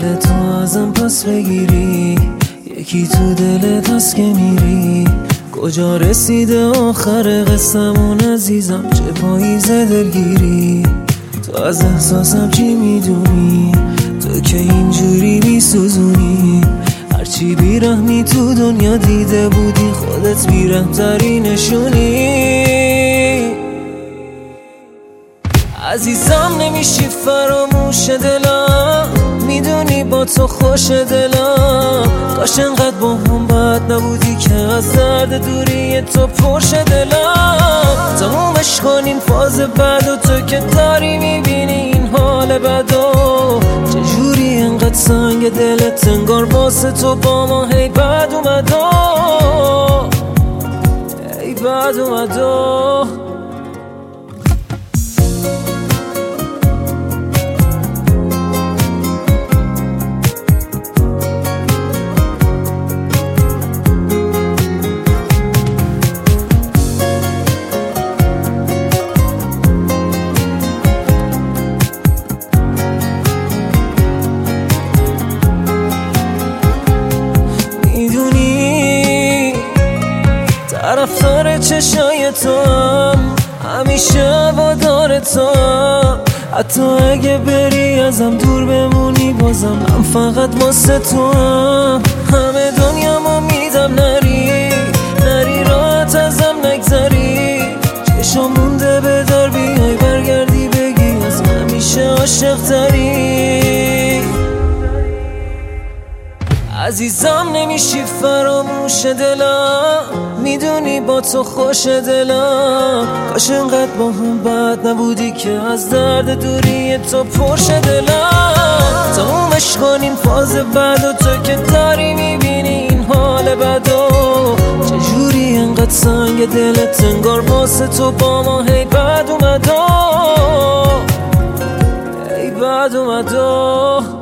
دلتو ازم پس بگیری، یکی تو دلت هست که میری. کجا رسیده آخر قصمون عزیزم، چه پاییز دلگیری. تو از احساسم چی میدونی، تو که اینجوری میسوزونی. هرچی بیرحمی تو دنیا دیده بودی، خودت بیرحم‌تری نشونی. عزیزم نمیشی فراموش دلم، میدونی با تو خوش دلم. کاش انقدر با هم بد نبودی که از درد دوری تو پرش دلم. تمومش کنیم فاز بعد و تو که داری میبینی این حال بدو. چجوری انقدر سنگ دلت انگار واسه تو با ما هی بد اومدو، هی بد اومدو. طرفدار چشای تو هم، همیشه هوادار تو هم. حتی اگه بری ازم دور بمونی بازم من فقط واسه تو هم. همه دنیامو میدم نری، نری راحت ازم نگذری. چشم مونده به در بیای برگردی بگی از همیشه عاشق تری. عزیزم نمیشی فراموش دلم، میدونی با تو خوش دلم. کاش انقدر با هم بد نبودی که از درد دوری تو پرش دلم. تمومش کنیم فاز بعد و تو که داری میبینی این حال بدو. چجوری انقدر سنگ دلت انگار واسه تو با ما هی بد اومدو، هی بد اومدو.